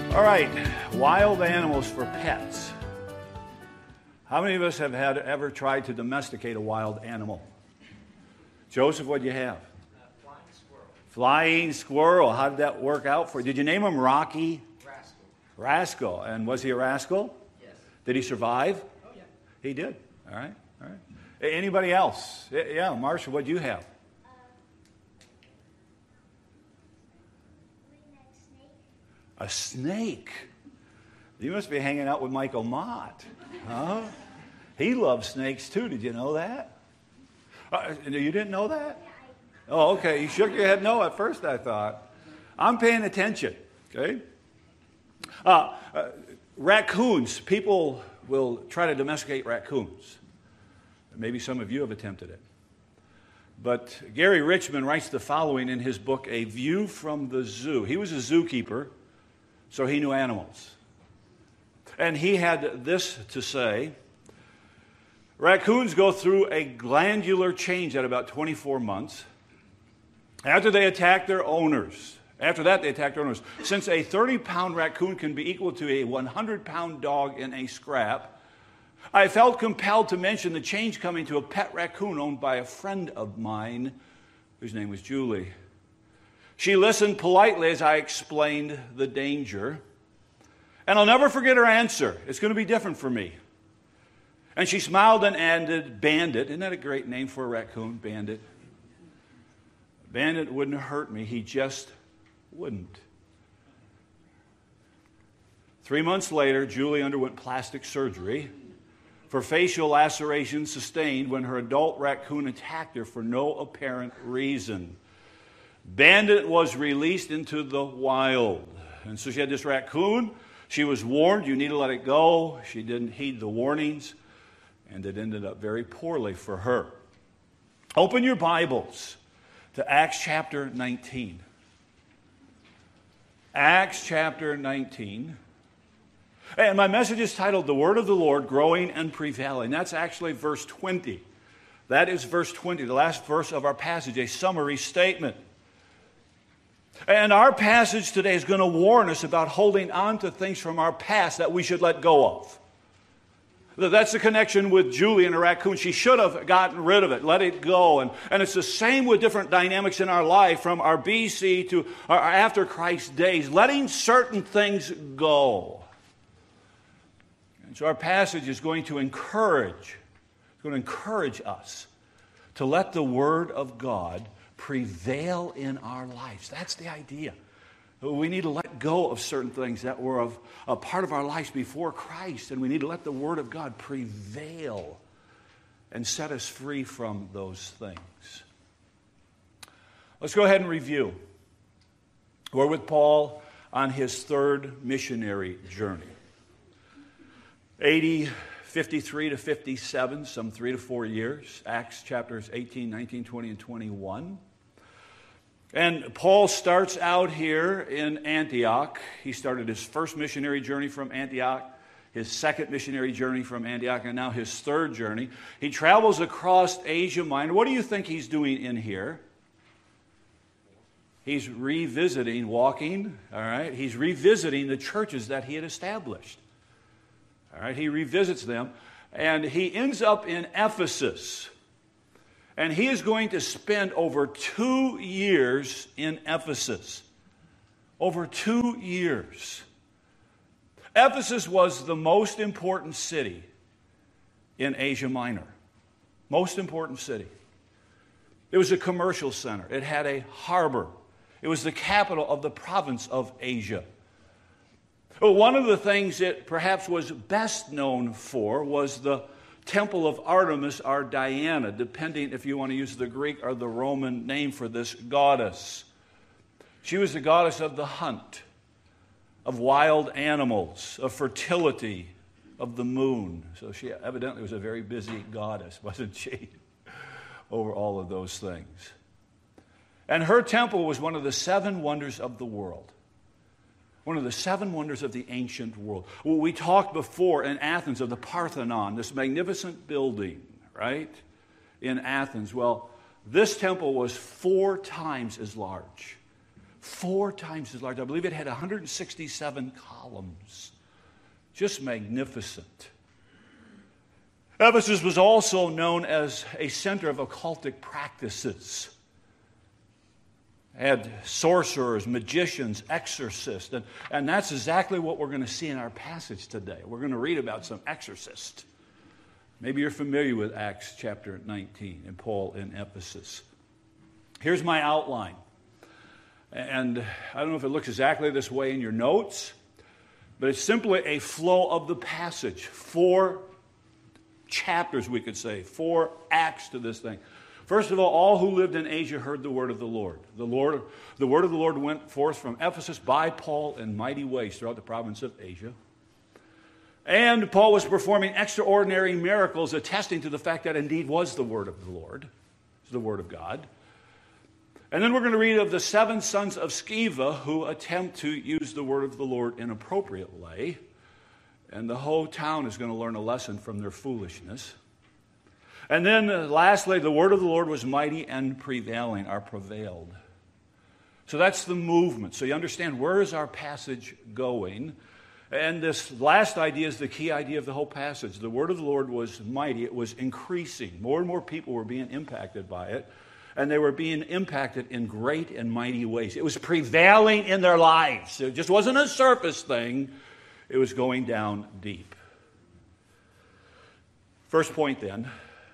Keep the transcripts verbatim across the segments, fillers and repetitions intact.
All right, wild animals for pets. How many of us have had ever tried to domesticate a wild animal? Joseph, what do you have? Uh, flying squirrel. Flying squirrel. How did that work out for you? Did you name him Rocky? Rascal. Rascal. And was he a rascal? Yes. Did he survive? Oh, yeah. He did. All right, all right. Anybody else? Yeah, Marshall, what do you have? A snake. You must be hanging out with Michael Mott. Huh? He loves snakes too. Did you know that? Uh, you didn't know that? Oh, okay. You shook your head no at first, I thought. I'm paying attention. Okay? Uh, uh, raccoons. People will try to domesticate raccoons. Maybe some of you have attempted it. But Gary Richmond writes the following in his book, A View from the Zoo. He was a zookeeper, so he knew animals. And he had this to say: raccoons go through a glandular change at about twenty-four months. After they attack their owners. After that, they attack their owners. Since a thirty-pound raccoon can be equal to a one hundred pound dog in a scrap, I felt compelled to mention the change coming to a pet raccoon owned by a friend of mine, whose name was Julie. She listened politely as I explained the danger. And I'll never forget her answer. It's going to be different for me. And she smiled and added, Bandit. Isn't that a great name for a raccoon, Bandit? Bandit wouldn't hurt me. He just wouldn't. Three months later, Julie underwent plastic surgery for facial lacerations sustained when her adult raccoon attacked her for no apparent reason. Bandit was released into the wild. And so she had this raccoon. She was warned, you need to let it go. She didn't heed the warnings, and it ended up very poorly for her. Open your Bibles to Acts chapter nineteen. Acts chapter nineteen. And my message is titled, The Word of the Lord, Growing and Prevailing. That's actually verse twenty. That is verse twenty, the last verse of our passage, a summary statement. And our passage today is going to warn us about holding on to things from our past that we should let go of. That's the connection with Julie and the raccoon. She should have gotten rid of it, let it go. And, and it's the same with different dynamics in our life, from our B C to our after Christ days, letting certain things go. And so our passage is going to encourage, it's going to encourage us to let the Word of God prevail in our lives. That's the idea. We need to let go of certain things that were of, a part of our lives before Christ, and we need to let the Word of God prevail and set us free from those things. Let's go ahead and review. We're with Paul on his third missionary journey. A D fifty-three to fifty-seven, some three to four years. Acts chapters eighteen, nineteen, twenty, and twenty-one. And Paul starts out here in Antioch. He started his first missionary journey from Antioch, his second missionary journey from Antioch, and now his third journey. He travels across Asia Minor. What do you think he's doing in here? He's revisiting, walking, all right? He's revisiting the churches that he had established. All right, he revisits them, and he ends up in Ephesus. And he is going to spend over two years in Ephesus. Over two years. Ephesus was the most important city in Asia Minor. Most important city. It was a commercial center. It had a harbor. It was the capital of the province of Asia. One of the things it perhaps was best known for was the Temple of Artemis or Diana, depending if you want to use the Greek or the Roman name for this goddess. She was the goddess of the hunt, of wild animals, of fertility, of the moon. So she evidently was a very busy goddess, wasn't she, over all of those things. And her temple was one of the seven wonders of the world. One of the seven wonders of the ancient world. Well, we talked before in Athens of the Parthenon, this magnificent building, right, in Athens. Well, this temple was four times as large. Four times as large. I believe it had one hundred sixty-seven columns. Just magnificent. Ephesus was also known as a center of occultic practices. Had sorcerers, magicians, exorcists, and, and that's exactly what we're going to see in our passage today. We're going to read about some exorcists. Maybe you're familiar with Acts chapter nineteen and Paul in Ephesus. Here's my outline. And I don't know if it looks exactly this way in your notes, but it's simply a flow of the passage. Four chapters, we could say, four acts to this thing. First of all, all who lived in Asia heard the word of the Lord. The Lord, the word of the Lord went forth from Ephesus by Paul in mighty ways throughout the province of Asia. And Paul was performing extraordinary miracles, attesting to the fact that indeed was the word of the Lord, the word of God. And then we're going to read of the seven sons of Sceva who attempt to use the word of the Lord inappropriately. And the whole town is going to learn a lesson from their foolishness. And then uh, lastly, the word of the Lord was mighty and prevailing, or prevailed. So that's the movement. So you understand, where is our passage going? And this last idea is the key idea of the whole passage. The word of the Lord was mighty. It was increasing. More and more people were being impacted by it. And they were being impacted in great and mighty ways. It was prevailing in their lives. It just wasn't a surface thing. It was going down deep. First point then.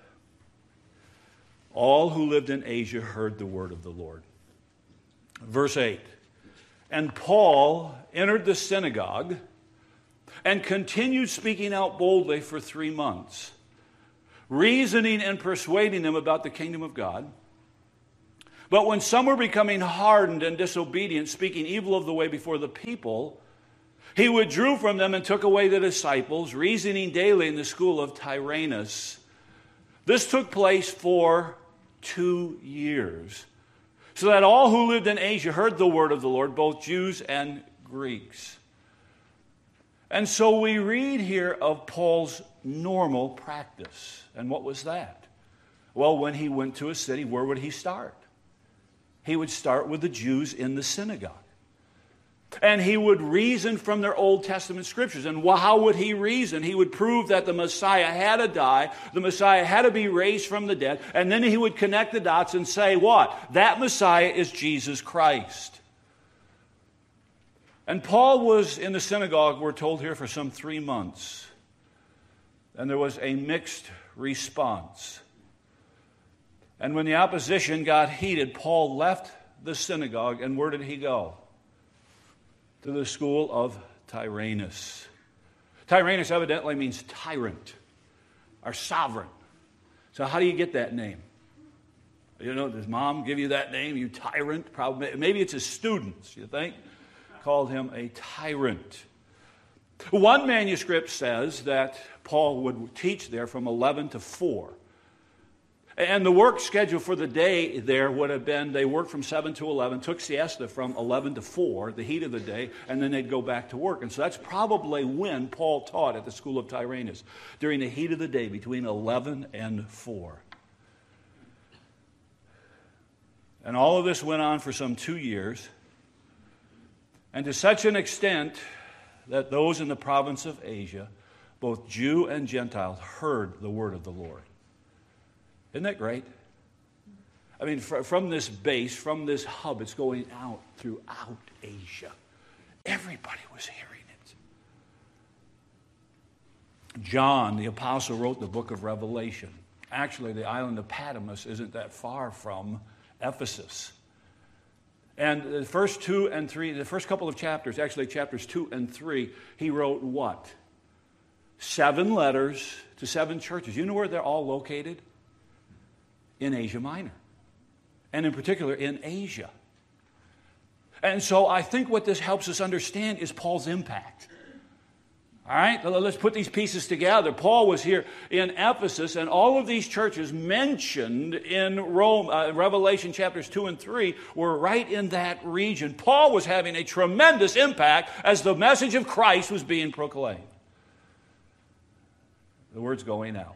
All who lived in Asia heard the word of the Lord. Verse eight. And Paul entered the synagogue and continued speaking out boldly for three months, reasoning and persuading them about the kingdom of God. But when some were becoming hardened and disobedient, speaking evil of the way before the people, he withdrew from them and took away the disciples, reasoning daily in the school of Tyrannus. This took place for two years, so that all who lived in Asia heard the word of the Lord, both Jews and Greeks. And so we read here of Paul's normal practice. And what was that? Well, when he went to a city, where would he start? He would start with the Jews in the synagogue. And he would reason from their Old Testament scriptures. And how would he reason? He would prove that the Messiah had to die, the Messiah had to be raised from the dead, and then he would connect the dots and say what? That Messiah is Jesus Christ. And Paul was in the synagogue, we're told here, for some three months. And there was a mixed response. And when the opposition got heated, Paul left the synagogue, and where did he go? To the school of Tyrannus. Tyrannus evidently means tyrant, or sovereign. So how do you get that name? You know, does mom give you that name, you tyrant? Probably, maybe it's his students, you think, called him a tyrant. One manuscript says that Paul would teach there from eleven to four. And the work schedule for the day there would have been, they worked from seven to eleven, took siesta from eleven to four, the heat of the day, and then they'd go back to work. And so that's probably when Paul taught at the school of Tyrannus, during the heat of the day between eleven and four. And all of this went on for some two years, and to such an extent that those in the province of Asia, both Jew and Gentile, heard the word of the Lord. Isn't that great? I mean, fr- from this base, from this hub, it's going out throughout Asia. Everybody was hearing it. John, the apostle, wrote the book of Revelation. Actually, the island of Patmos isn't that far from Ephesus. And the first two and three, the first couple of chapters, actually chapters two and three, he wrote what? Seven letters to seven churches. You know where they're all located? In Asia Minor, and in particular in Asia. And so I think what this helps us understand is Paul's impact. All right, let's put these pieces together. Paul was here in Ephesus, and all of these churches mentioned in Rome, uh, Revelation chapters two and three, were right in that region. Paul was having a tremendous impact as the message of Christ was being proclaimed. The word's going out.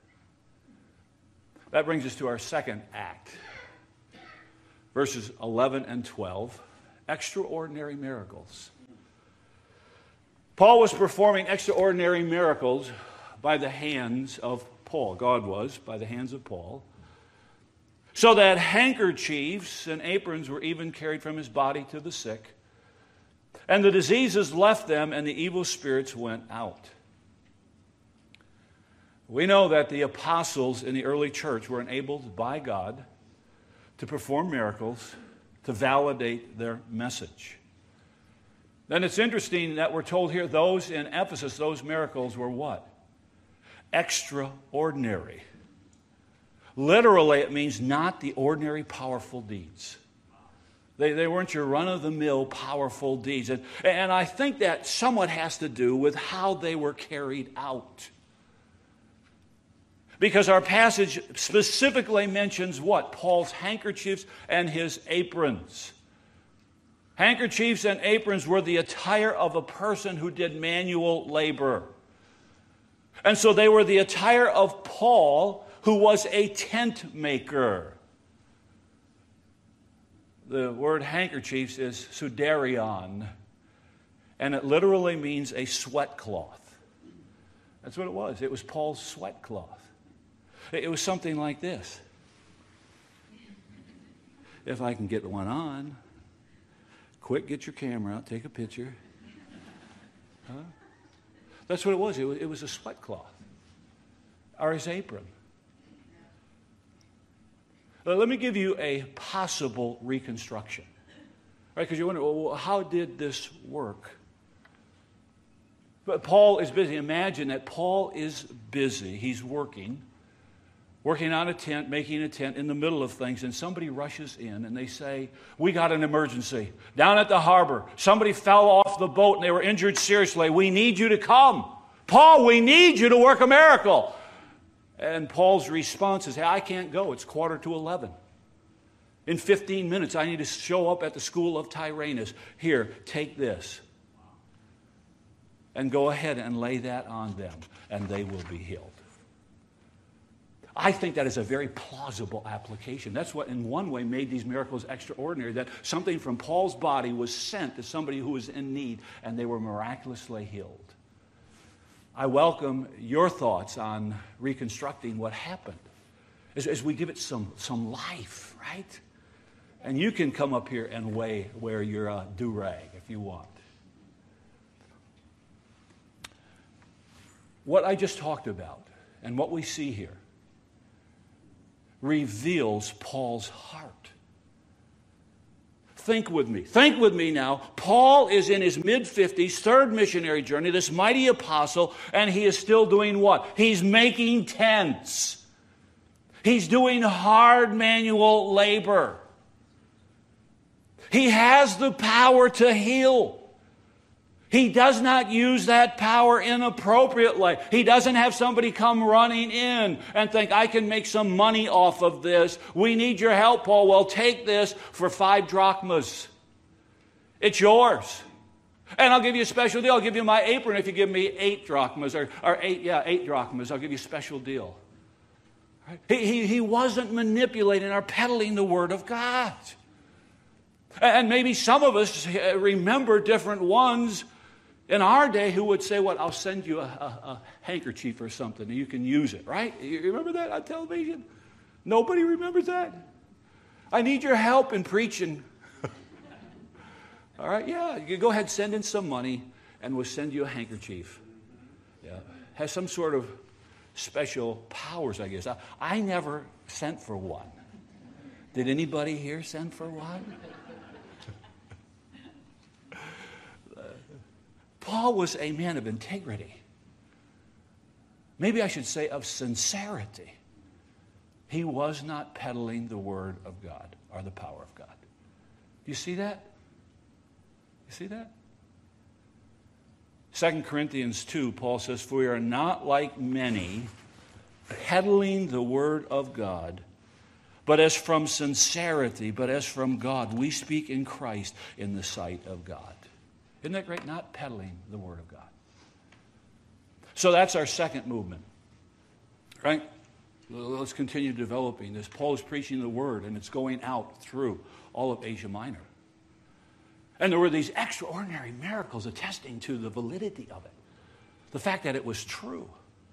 That brings us to our second act, verses eleven and twelve. Extraordinary miracles. Paul was performing extraordinary miracles by the hands of Paul. God was by the hands of Paul. So that handkerchiefs and aprons were even carried from his body to the sick. And the diseases left them, and the evil spirits went out. We know that the apostles in the early church were enabled by God to perform miracles to validate their message. Then it's interesting that we're told here those in Ephesus, those miracles were what? Extraordinary. Literally, it means not the ordinary powerful deeds. They, they weren't your run-of-the-mill powerful deeds. And, and I think that somewhat has to do with how they were carried out. Because our passage specifically mentions what? Paul's handkerchiefs and his aprons. Handkerchiefs and aprons were the attire of a person who did manual labor. And so they were the attire of Paul, who was a tent maker. The word handkerchiefs is sudarion, and it literally means a sweat cloth. That's what it was. It was Paul's sweat cloth. It was something like this. If I can get one on. Quick, get your camera out, take a picture. Huh? That's what it was. It was, it was a sweat cloth. Or his apron. Now, let me give you a possible reconstruction. Right? Because you wonder, well, how did this work? But Paul is busy. Imagine that Paul is busy. He's working. Working on a tent, making a tent in the middle of things, and somebody rushes in and they say, we got an emergency. Down at the harbor, somebody fell off the boat and they were injured seriously. We need you to come. Paul, we need you to work a miracle. And Paul's response is, hey, I can't go. It's quarter to eleven. In fifteen minutes, I need to show up at the school of Tyrannus. Here, take this. And go ahead and lay that on them, and they will be healed. I think that is a very plausible application. That's what, in one way, made these miracles extraordinary, that something from Paul's body was sent to somebody who was in need, and they were miraculously healed. I welcome your thoughts on reconstructing what happened as, as we give it some, some life, right? And you can come up here and weigh, wear your uh, do-rag if you want. What I just talked about and what we see here reveals Paul's heart. Think with me. Think with me now. Paul is in his mid-fifties, third missionary journey, this mighty apostle, and he is still doing what? He's making tents. He's doing hard manual labor. He has the power to heal. He does not use that power inappropriately. He doesn't have somebody come running in and think, I can make some money off of this. We need your help, Paul. Well, take this for five drachmas. It's yours. And I'll give you a special deal. I'll give you my apron if you give me eight drachmas. Or, or eight, yeah, eight drachmas. I'll give you a special deal. Right? He, he, he wasn't manipulating or peddling the Word of God. And maybe some of us remember different ones in our day who would say, what, I'll send you a, a, a handkerchief or something and you can use it, right? You remember that on television? Nobody remembers that? I need your help in preaching. All right, yeah, you go ahead, send in some money and we'll send you a handkerchief. Yeah, has some sort of special powers, I guess. I, I never sent for one. Did anybody here send for one? Paul was a man of integrity. Maybe I should say of sincerity. He was not peddling the Word of God or the power of God. Do you see that? You see that? Second Corinthians two, Paul says, for we are not like many peddling the Word of God, but as from sincerity, but as from God, we speak in Christ in the sight of God. Isn't that great? Not peddling the Word of God. So that's our second movement. Right? Let's continue developing this. Paul is preaching the Word, and it's going out through all of Asia Minor. And there were these extraordinary miracles attesting to the validity of it, the fact that it was true.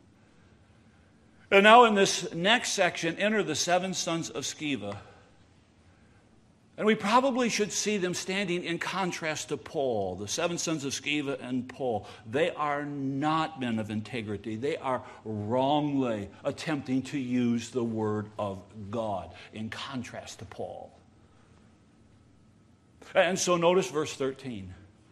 And now in this next section, enter the seven sons of Sceva. And we probably should see them standing in contrast to Paul, the seven sons of Sceva and Paul. They are not men of integrity. They are wrongly attempting to use the word of God in contrast to Paul. And so notice verse thirteen.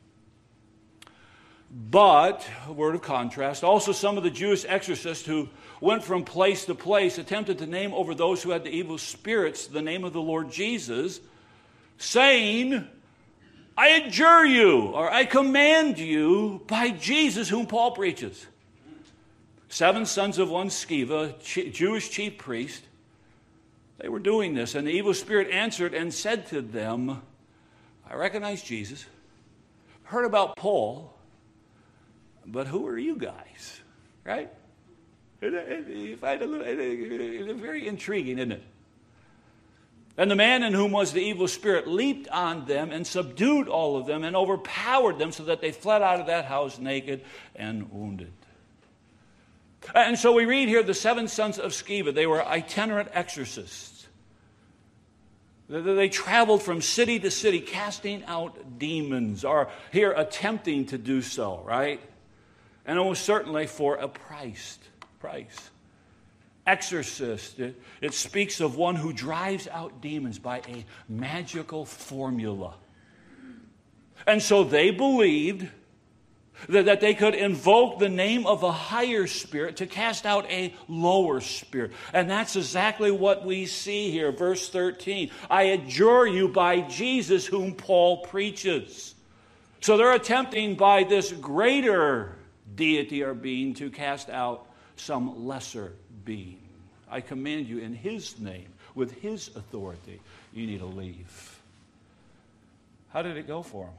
But, a word of contrast, also some of the Jewish exorcists who went from place to place attempted to name over those who had the evil spirits the name of the Lord Jesus, saying, I adjure you, or I command you, by Jesus whom Paul preaches. Seven sons of one Sceva, Jewish chief priest, they were doing this, and the evil spirit answered and said to them, I recognize Jesus, heard about Paul, but who are you guys? Right? You find it, it's very intriguing, isn't it? And the man in whom was the evil spirit leaped on them and subdued all of them and overpowered them so that they fled out of that house naked and wounded. And so we read here the seven sons of Sceva. They were itinerant exorcists. They traveled from city to city casting out demons, or here attempting to do so, right? And it was certainly for a price. Price. Exorcist, it, it speaks of one who drives out demons by a magical formula. And so they believed that, that they could invoke the name of a higher spirit to cast out a lower spirit. And that's exactly what we see here. Verse thirteen, I adjure you by Jesus whom Paul preaches. So they're attempting by this greater deity or being to cast out some lesser being. I command you in his name, with his authority, you need to leave. How did it go for him?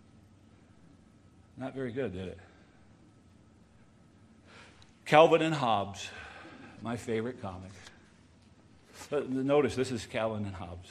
Not very good, did it? Calvin and Hobbes, my favorite comic. But notice, this is Calvin and Hobbes.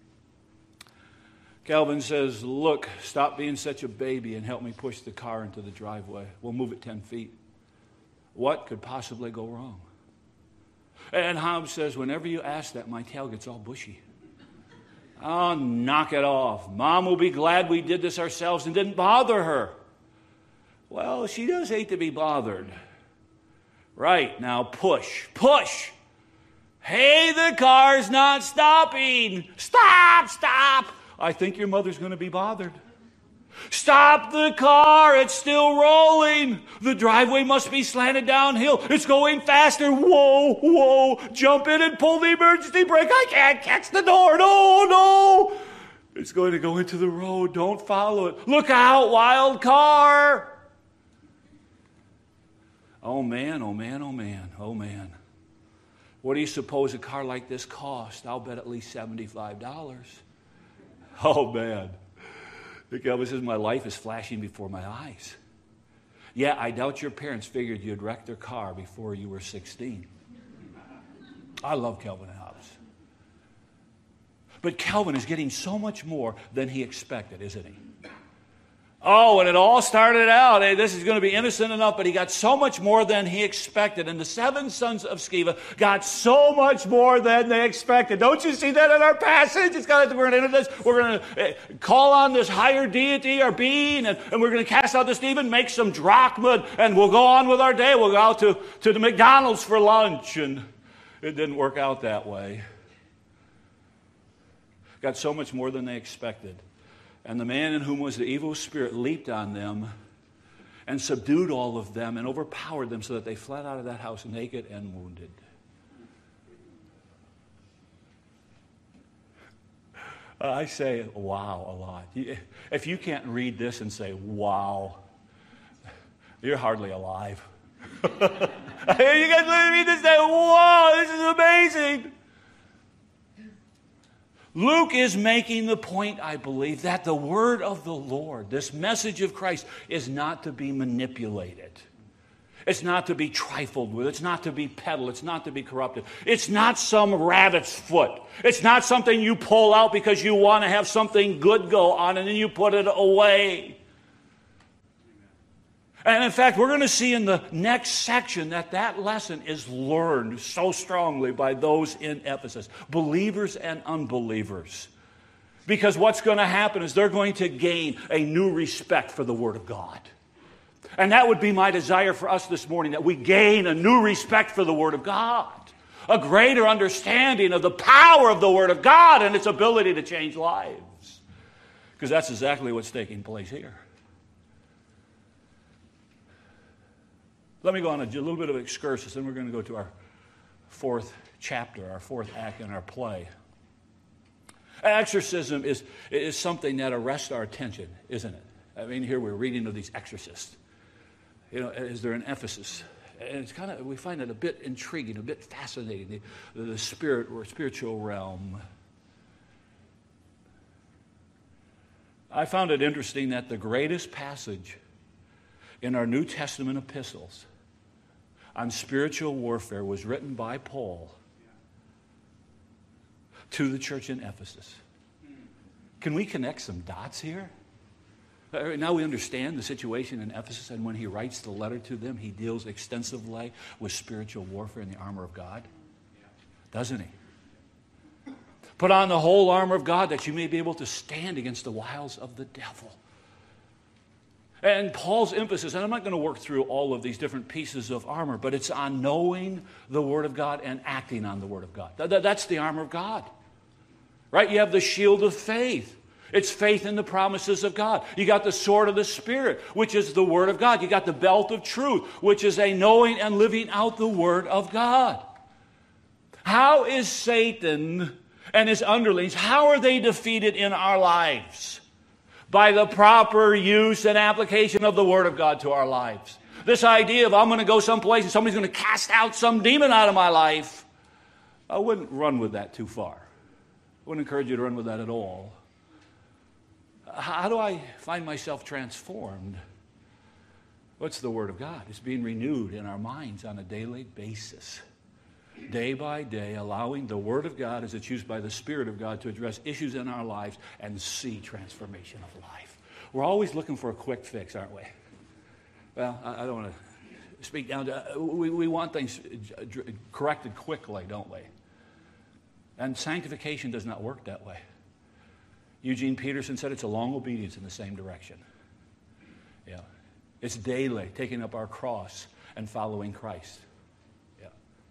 Calvin says, look, stop being such a baby and help me push the car into the driveway. We'll move it ten feet. What could possibly go wrong? And Hobbes says, whenever you ask that, my tail gets all bushy. Oh, knock it off. Mom will be glad we did this ourselves and didn't bother her. Well, she does hate to be bothered. Right, now push, push. Hey, the car's not stopping. Stop, stop. I think your mother's going to be bothered. Stop the car, it's still rolling. The driveway must be slanted downhill. It's going faster. Whoa, whoa. Jump in and pull the emergency brake. I can't catch the door. No, no. It's going to go into the road. Don't follow it. Look out, wild car. Oh, man, oh, man, oh, man, oh, man. What do you suppose a car like this cost? I'll bet at least seventy-five dollars. Oh, man. The Calvin says, my life is flashing before my eyes. Yeah, I doubt your parents figured you'd wreck their car before you were sixteen. I love Calvin and Hobbes. But Calvin is getting so much more than he expected, isn't he? Oh, and it all started out, hey, this is going to be innocent enough, but he got so much more than he expected. And the seven sons of Sceva got so much more than they expected. Don't you see that in our passage? It's got, we're going to enter this, we're going to call on this higher deity or being, and, and we're going to cast out this demon, make some drachma, and we'll go on with our day. We'll go out to, to the McDonald's for lunch. And it didn't work out that way. Got so much more than they expected. And the man in whom was the evil spirit leaped on them and subdued all of them and overpowered them so that they fled out of that house naked and wounded. I say wow a lot. If you can't read this and say wow, you're hardly alive. You guys read this and say, wow, this is amazing. Luke is making the point, I believe, that the word of the Lord, this message of Christ, is not to be manipulated. It's not to be trifled with. It's not to be peddled. It's not to be corrupted. It's not some rabbit's foot. It's not something you pull out because you want to have something good go on and then you put it away. And in fact, we're going to see in the next section that that lesson is learned so strongly by those in Ephesus, believers and unbelievers. Because what's going to happen is they're going to gain a new respect for the Word of God. And that would be my desire for us this morning, that we gain a new respect for the Word of God, a greater understanding of the power of the Word of God and its ability to change lives. Because that's exactly what's taking place here. Let me go on a little bit of excursus, then we're going to go to our fourth chapter, our fourth act in our play. Exorcism is, is something that arrests our attention, isn't it? I mean, here we're reading of these exorcists. You know, is there an Ephesus? And it's kind of, we find it a bit intriguing, a bit fascinating, the, the spirit or spiritual realm. I found it interesting that the greatest passage in our New Testament epistles on spiritual warfare was written by Paul to the church in Ephesus. Can we connect some dots here? Now we understand the situation in Ephesus, and when he writes the letter to them, he deals extensively with spiritual warfare and the armor of God. Doesn't he? Put on the whole armor of God that you may be able to stand against the wiles of the devil. And Paul's emphasis, and I'm not going to work through all of these different pieces of armor, but it's on knowing the Word of God and acting on the Word of God. That's the armor of God. Right? You have the shield of faith. It's faith in the promises of God. You got the sword of the Spirit, which is the Word of God. You got the belt of truth, which is a knowing and living out the Word of God. How is Satan and his underlings, how are they defeated in our lives? By the proper use and application of the Word of God to our lives. This idea of I'm going to go someplace and somebody's going to cast out some demon out of my life, I wouldn't run with that too far. I wouldn't encourage you to run with that at all. How do I find myself transformed? What's the Word of God? It's being renewed in our minds on a daily basis. Day by day, allowing the Word of God as it's used by the Spirit of God to address issues in our lives and see transformation of life. We're always looking for a quick fix, aren't we? Well, I, I don't want to speak down to... We, we want things corrected quickly, don't we? And sanctification does not work that way. Eugene Peterson said it's a long obedience in the same direction. Yeah. It's daily, taking up our cross and following Christ. Yeah.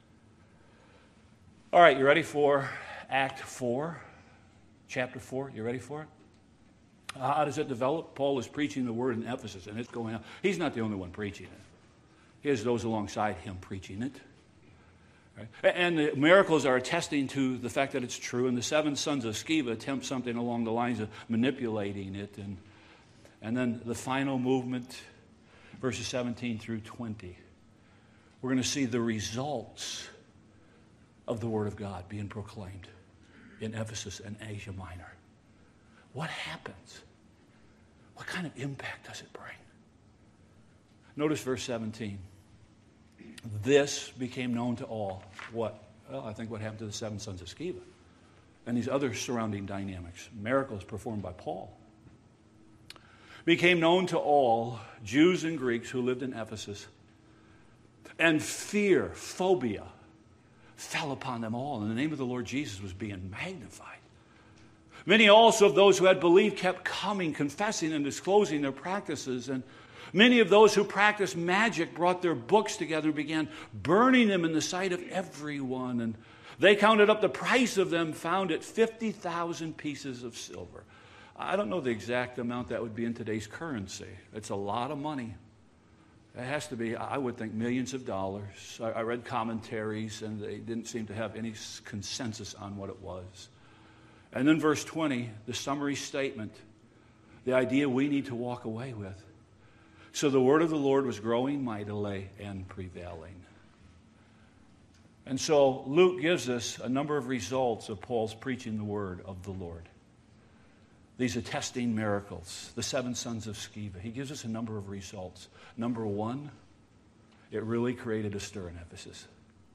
All right, you ready for Act four? Chapter four, you ready for it? How does it develop? Paul is preaching the word in Ephesus, and it's going on. He's not the only one preaching it. He has those alongside him preaching it. Right? And the miracles are attesting to the fact that it's true. And the seven sons of Sceva attempt something along the lines of manipulating it. And, and then the final movement, verses seventeen through twenty. We're going to see the results of the Word of God being proclaimed in Ephesus and Asia Minor. What happens? What kind of impact does it bring? Notice verse seventeen. This became known to all. What? Well, I think what happened to the seven sons of Sceva and these other surrounding dynamics, miracles performed by Paul, became known to all, Jews and Greeks who lived in Ephesus, and fear, phobia, fell upon them all, and the name of the Lord Jesus was being magnified. Many also of those who had believed kept coming, confessing and disclosing their practices, and many of those who practiced magic brought their books together and began burning them in the sight of everyone. And they counted up the price of them, found it fifty thousand pieces of silver. I don't know the exact amount that would be in today's currency. It's a lot of money. It has to be, I would think, millions of dollars. I, I read commentaries, and they didn't seem to have any consensus on what it was. And then verse twenty, the summary statement, the idea we need to walk away with. So the word of the Lord was growing mightily and prevailing. And so Luke gives us a number of results of Paul's preaching the word of the Lord. These attesting miracles, the seven sons of Sceva. He gives us a number of results. Number one, it really created a stir in Ephesus.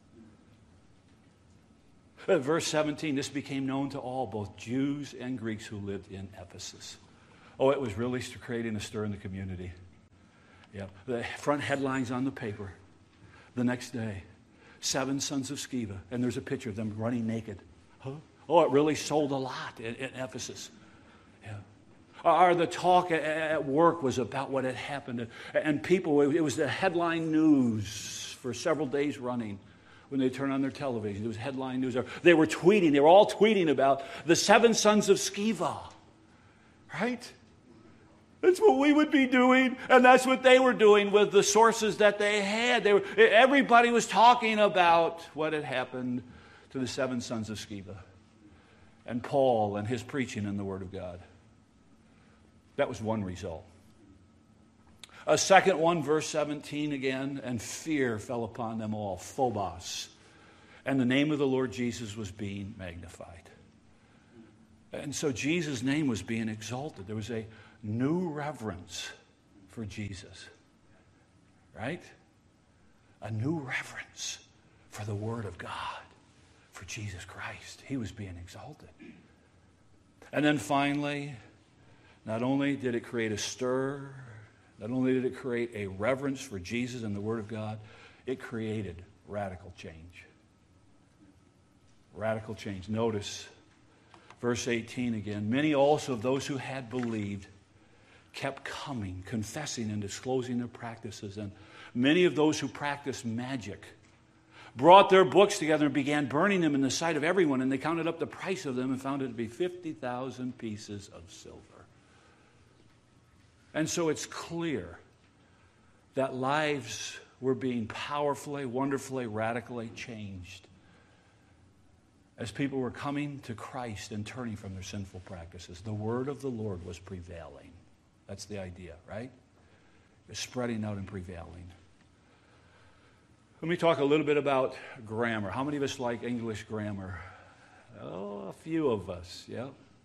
Verse seventeen, this became known to all, both Jews and Greeks who lived in Ephesus. Oh, it was really creating a stir in the community. Yeah, the front headlines on the paper the next day, seven sons of Sceva, and there's a picture of them running naked. Huh? Oh, it really sold a lot in, in Ephesus. Yeah. Or the talk at work was about what had happened, and people, it was the headline news for several days running. When they turn on their television, it was headline news. They were tweeting. They were all tweeting about the seven sons of Sceva. Right? That's what we would be doing, and that's what they were doing with the sources that they had. They were, everybody was talking about what had happened to the seven sons of Sceva and Paul and his preaching in the Word of God. That was one result. A second one, verse seventeen again, and fear fell upon them all, phobos. And the name of the Lord Jesus was being magnified. And so Jesus' name was being exalted. There was a new reverence for Jesus. Right? A new reverence for the Word of God, for Jesus Christ. He was being exalted. And then finally, not only did it create a stir, not only did it create a reverence for Jesus and the Word of God, it created radical change. Radical change. Notice verse eighteen again. Many also of those who had believed kept coming, confessing and disclosing their practices. And many of those who practiced magic brought their books together and began burning them in the sight of everyone. And they counted up the price of them and found it to be fifty thousand pieces of silver. And so it's clear that lives were being powerfully, wonderfully, radically changed as people were coming to Christ and turning from their sinful practices. The word of the Lord was prevailing. That's the idea, right? It's spreading out and prevailing. Let me talk a little bit about grammar. How many of us like English grammar? Oh, a few of us, yeah.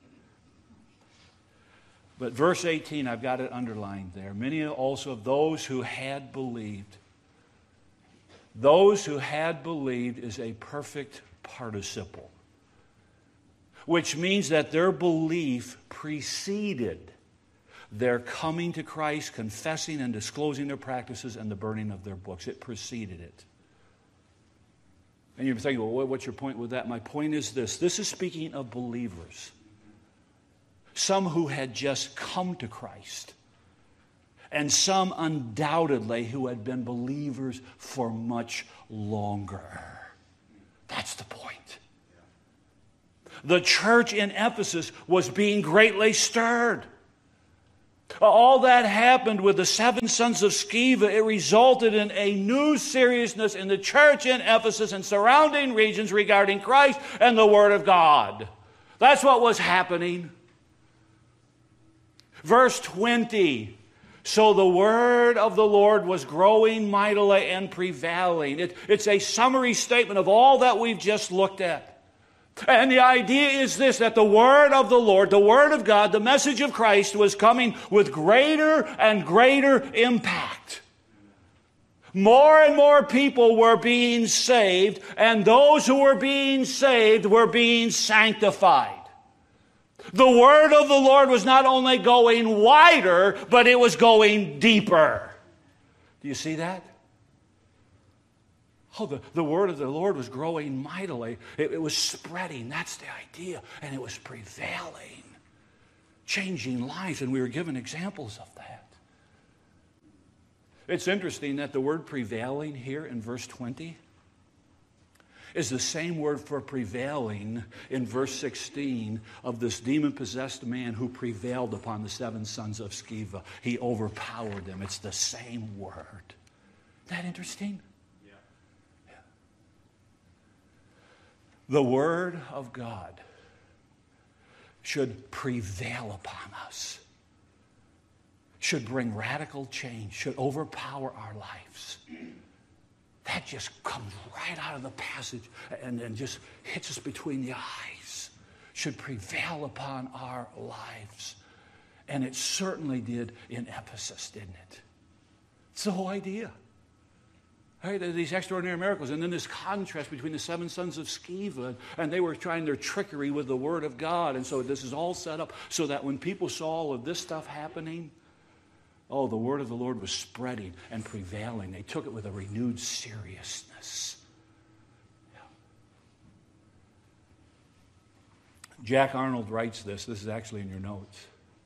But verse eighteen, I've got it underlined there. Many also of those who had believed. Those who had believed is a perfect participle, which means that their belief preceded their coming to Christ, confessing and disclosing their practices, and the burning of their books. It preceded it. And you're thinking, well, what's your point with that? My point is this. This is speaking of believers. Some who had just come to Christ, and some undoubtedly who had been believers for much longer. That's the point. The church in Ephesus was being greatly stirred. All that happened with the seven sons of Sceva, it resulted in a new seriousness in the church in Ephesus and surrounding regions regarding Christ and the Word of God. That's what was happening. Verse twenty, so the word of the Lord was growing mightily and prevailing. It, it's a summary statement of all that we've just looked at. And the idea is this, that the word of the Lord, the word of God, the message of Christ was coming with greater and greater impact. More and more people were being saved, and those who were being saved were being sanctified. The word of the Lord was not only going wider, but it was going deeper. Do you see that? Oh, the, the word of the Lord was growing mightily. It, it was spreading. That's the idea. And it was prevailing, changing lives. And we were given examples of that. It's interesting that the word prevailing here in verse twenty is the same word for prevailing in verse sixteen of this demon-possessed man who prevailed upon the seven sons of Sceva. He overpowered them. It's the same word. Isn't that interesting? Yeah. Yeah. The Word of God should prevail upon us, should bring radical change, should overpower our lives. That just comes right out of the passage and then just hits us between the eyes. Should prevail upon our lives. And it certainly did in Ephesus, didn't it? It's the whole idea. Right? These extraordinary miracles. And then this contrast between the seven sons of Sceva, and they were trying their trickery with the Word of God. And so this is all set up so that when people saw all of this stuff happening, oh, the Word of the Lord was spreading and prevailing. They took it with a renewed seriousness. Yeah. Jack Arnold writes this. This is actually in your notes.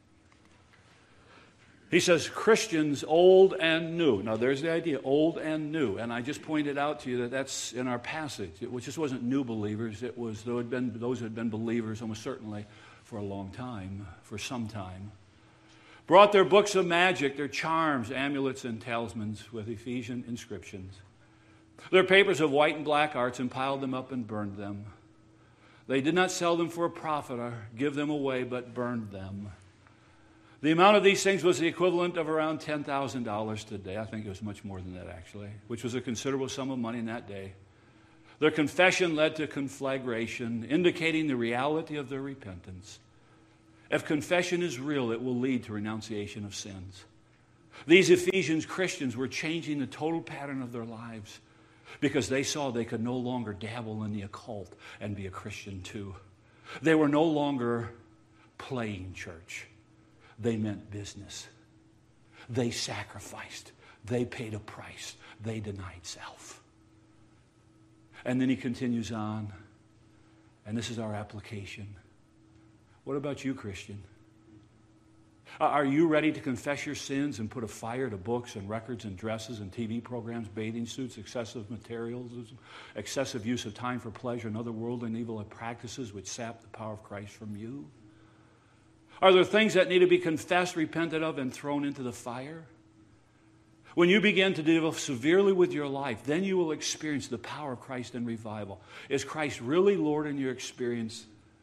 He says, Christians old and new. Now, there's the idea, old and new. And I just pointed out to you that that's in our passage. It just wasn't new believers. It was those who had been, those who had been believers almost certainly for a long time, for some time. Brought their books of magic, their charms, amulets, and talismans with Ephesian inscriptions. Their papers of white and black arts, and piled them up and burned them. They did not sell them for a profit or give them away, but burned them. The amount of these things was the equivalent of around ten thousand dollars today. I think it was much more than that, actually, which was a considerable sum of money in that day. Their confession led to conflagration, indicating the reality of their repentance. If confession is real, it will lead to renunciation of sins. These Ephesians Christians were changing the total pattern of their lives because they saw they could no longer dabble in the occult and be a Christian too. They were no longer playing church. They meant business. They sacrificed. They paid a price. They denied self. And then he continues on, and this is our application. What about you, Christian? Are you ready to confess your sins and put a fire to books and records and dresses and T V programs, bathing suits, excessive materialism, excessive use of time for pleasure, and other worldly and evil practices which sap the power of Christ from you? Are there things that need to be confessed, repented of, and thrown into the fire? When you begin to deal severely with your life, then you will experience the power of Christ in revival. Is Christ really Lord in your experience?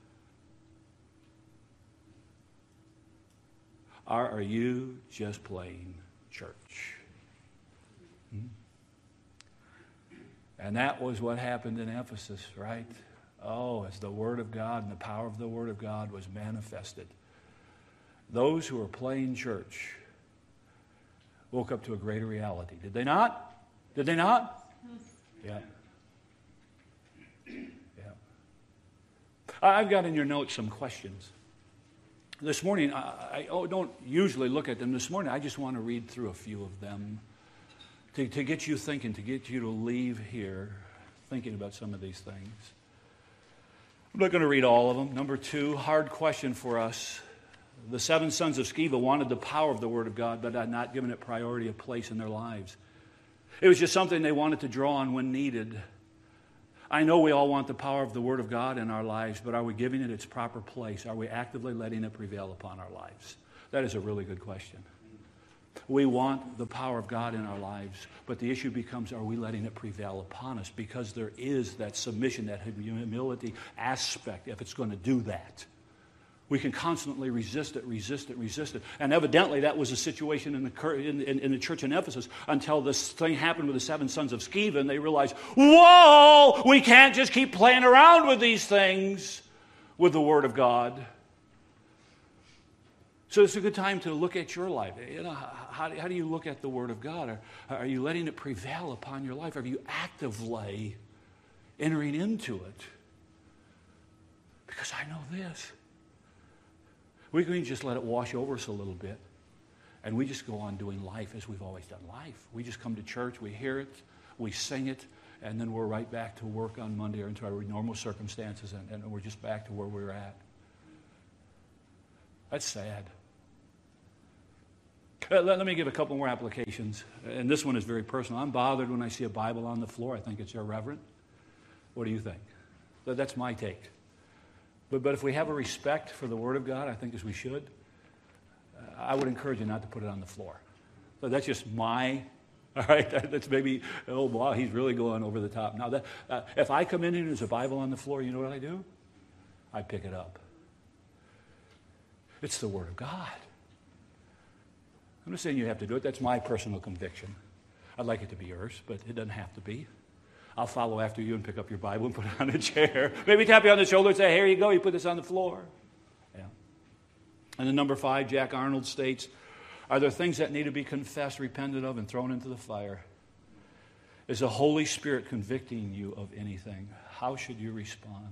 Or are you just playing church? Hmm? And that was what happened in Ephesus, right? Oh, as the Word of God and the power of the Word of God was manifested, those who were playing church woke up to a greater reality. Did they not? Did they not? Yeah. Yeah. I've got in your notes some questions. This morning, I, I oh, don't usually look at them. This morning, I just want to read through a few of them to, to get you thinking, to get you to leave here thinking about some of these things. I'm not going to read all of them. Number two, hard question for us. The seven sons of Sceva wanted the power of the Word of God, but had not given it priority of place in their lives. It was just something they wanted to draw on when needed. I know we all want the power of the Word of God in our lives, but are we giving it its proper place? Are we actively letting it prevail upon our lives? That is a really good question. We want the power of God in our lives, but the issue becomes, are we letting it prevail upon us? Because there is that submission, that humility aspect, if it's going to do that. We can constantly resist it, resist it, resist it. And evidently that was a situation in the, in, in, in the church in Ephesus until this thing happened with the seven sons of Sceva, and they realized, whoa, we can't just keep playing around with these things with the Word of God. So it's a good time to look at your life. You know, how, how do you look at the Word of God? Are, are you letting it prevail upon your life? Are you actively entering into it? Because I know this. We can just let it wash over us a little bit, and we just go on doing life as we've always done life. We just come to church, we hear it, we sing it, and then we're right back to work on Monday or into our normal circumstances, and, and we're just back to where we were at. That's sad. Uh, let, let me give a couple more applications, and this one is very personal. I'm bothered when I see a Bible on the floor. I think it's irreverent. What do you think? That's my take. But, but if we have a respect for the Word of God, I think as we should, uh, I would encourage you not to put it on the floor. So that's just my, all right, that's maybe, oh, wow, he's really going over the top. Now, that, uh, if I come in and there's a Bible on the floor, you know what I do? I pick it up. It's the Word of God. I'm not saying you have to do it. That's my personal conviction. I'd like it to be yours, but it doesn't have to be. I'll follow after you and pick up your Bible and put it on a chair. Maybe tap you on the shoulder and say, here you go, you put this on the floor. Yeah. And then number five, Jack Arnold states, are there things that need to be confessed, repented of, and thrown into the fire? Is the Holy Spirit convicting you of anything? How should you respond?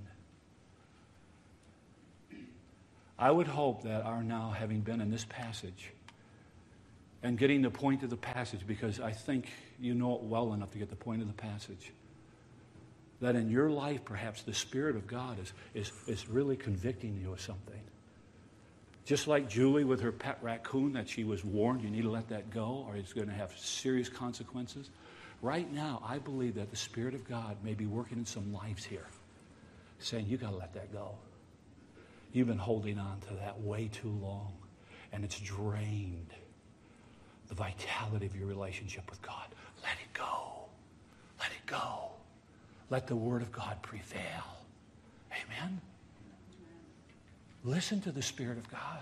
I would hope that our now, having been in this passage and getting the point of the passage, because I think you know it well enough to get the point of the passage, that in your life perhaps the Spirit of God is, is, is really convicting you of something. Just like Julie with her pet raccoon, that she was warned, you need to let that go or it's going to have serious consequences. Right now, I believe that the Spirit of God may be working in some lives here, saying, you got to let that go. You've been holding on to that way too long, and it's drained the vitality of your relationship with God. Let it go. Let it go. Let the Word of God prevail. Amen? Listen to the Spirit of God.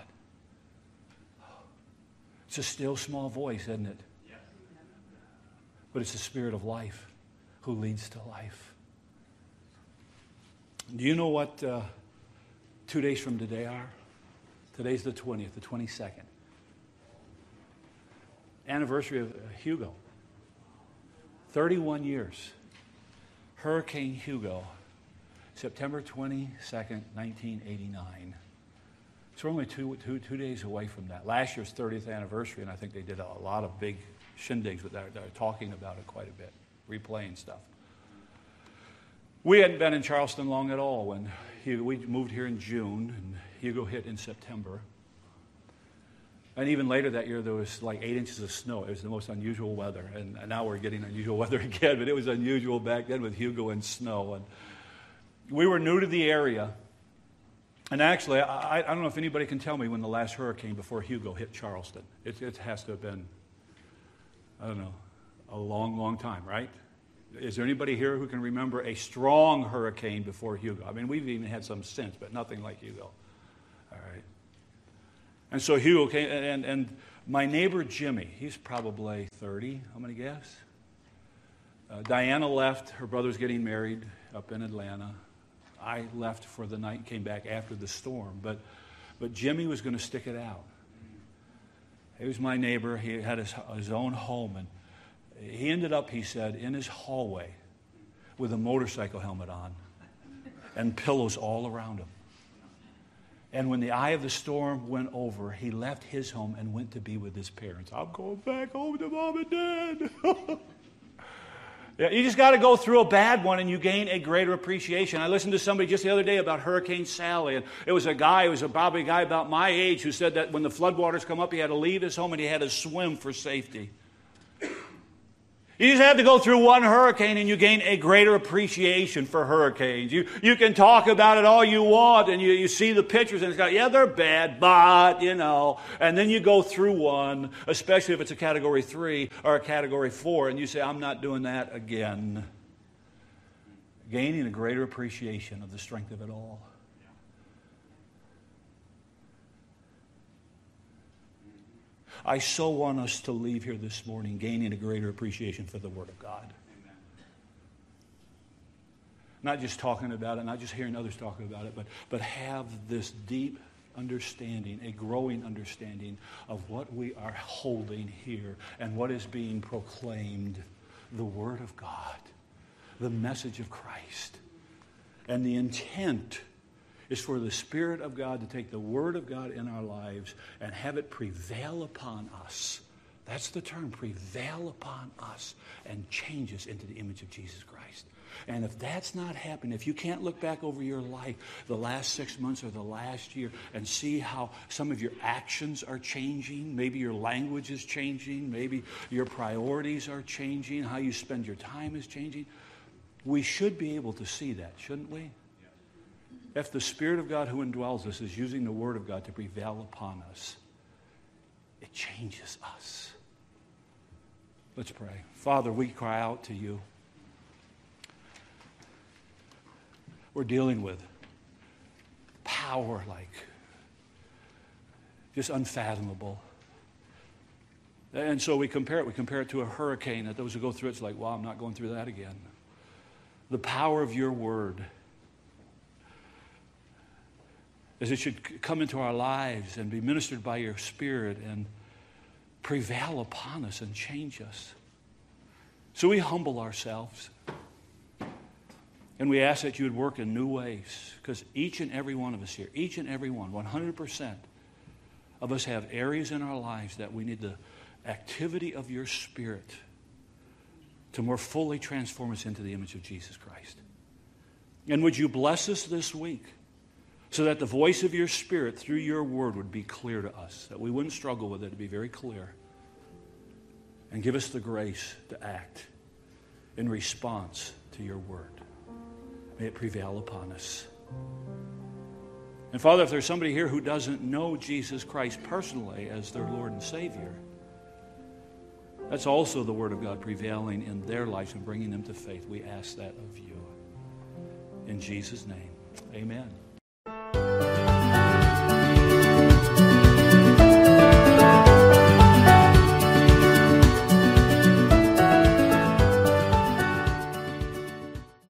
It's a still small voice, isn't it? But it's the Spirit of life who leads to life. Do you know what uh, two days from today are? Today's the twentieth, the twenty-second. Anniversary of uh, Hugo. thirty-one years. Hurricane Hugo, September twenty-second, nineteen eighty-nine. So we're only two, two, two days away from that. Last year's thirtieth anniversary, and I think they did a, a lot of big shindigs with that. They're talking about it quite a bit, replaying stuff. We hadn't been in Charleston long at all when Hugo, we moved here in June, and Hugo hit in September. And even later that year, there was like eight inches of snow. It was the most unusual weather. And now we're getting unusual weather again, but it was unusual back then with Hugo and snow. And we were new to the area. And actually, I, I don't know if anybody can tell me when the last hurricane before Hugo hit Charleston. It, it has to have been, I don't know, a long, long time, right? Is there anybody here who can remember a strong hurricane before Hugo? I mean, we've even had some since, but nothing like Hugo. All right. And so Hugo came, and, and my neighbor Jimmy, he's probably thirty, I'm going to guess. Uh, Diana left. Her brother's getting married up in Atlanta. I left for the night and came back after the storm. But, but Jimmy was going to stick it out. He was my neighbor. He had his, his own home. And he ended up, he said, in his hallway with a motorcycle helmet on and pillows all around him. And when the eye of the storm went over, he left his home and went to be with his parents. I'm going back home to mom and dad. Yeah, you just got to go through a bad one and you gain a greater appreciation. I listened to somebody just the other day about Hurricane Sally. And it was a guy, it was a probably a guy about my age who said that when the floodwaters come up, he had to leave his home and he had to swim for safety. You just have to go through one hurricane and you gain a greater appreciation for hurricanes. You you can talk about it all you want and you, you see the pictures and it's got, yeah, they're bad, but, you know. And then you go through one, especially if it's a category three or a category four, and you say, I'm not doing that again. Gaining a greater appreciation of the strength of it all. I so want us to leave here this morning gaining a greater appreciation for the Word of God. Amen. Not just talking about it, not just hearing others talk about it, but, but have this deep understanding, a growing understanding of what we are holding here and what is being proclaimed, the Word of God, the message of Christ. And the intent is for the Spirit of God to take the Word of God in our lives and have it prevail upon us. That's the term, prevail upon us, and change us into the image of Jesus Christ. And if that's not happening, if you can't look back over your life the last six months or the last year and see how some of your actions are changing, maybe your language is changing, maybe your priorities are changing, how you spend your time is changing, we should be able to see that, shouldn't we? If the Spirit of God who indwells us is using the Word of God to prevail upon us, it changes us. Let's pray. Father, we cry out to you. We're dealing with power like just unfathomable. And so we compare it. We compare it to a hurricane that those who go through it's like, wow, I'm not going through that again. The power of your Word, as it should come into our lives and be ministered by your Spirit and prevail upon us and change us. So we humble ourselves. And we ask that you would work in new ways, because each and every one of us here, each and every one, one hundred percent of us have areas in our lives that we need the activity of your Spirit to more fully transform us into the image of Jesus Christ. And would you bless us this week so that the voice of your Spirit through your word would be clear to us, that we wouldn't struggle with it, to be very clear. And give us the grace to act in response to your word. May it prevail upon us. And Father, if there's somebody here who doesn't know Jesus Christ personally as their Lord and Savior, that's also the Word of God prevailing in their lives and bringing them to faith. We ask that of you. In Jesus' name, amen.